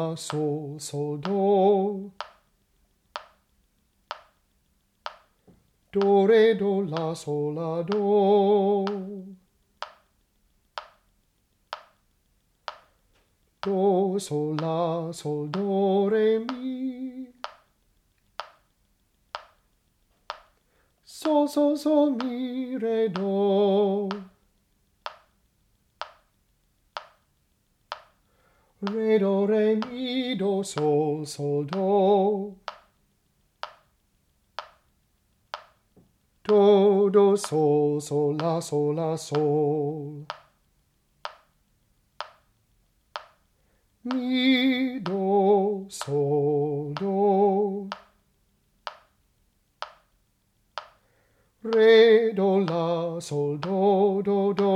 la, sol, sol, do. Do, re, do, la, sol, la, do. Do, sol, la, sol, do, re, mi. Sol, sol, sol, mi, re, do. Re, do, re, mi, do, sol, sol, do. Do, do, sol, sol, la, sol, la, sol. Mi, do, sol, do. Re, do, la, sol, do, do, do.